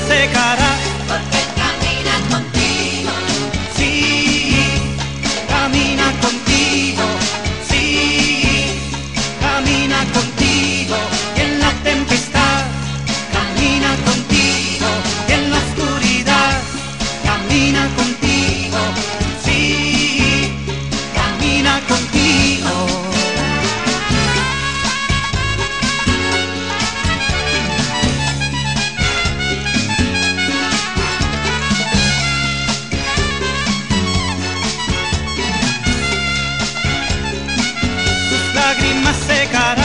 secará. porque camina contigo. Sí, camina contigo. Sí, camina contigo. Y en la tempestad, camina contigo. Y en la oscuridad, camina contigo. Sí, camina contigo. Lágrimas secarán.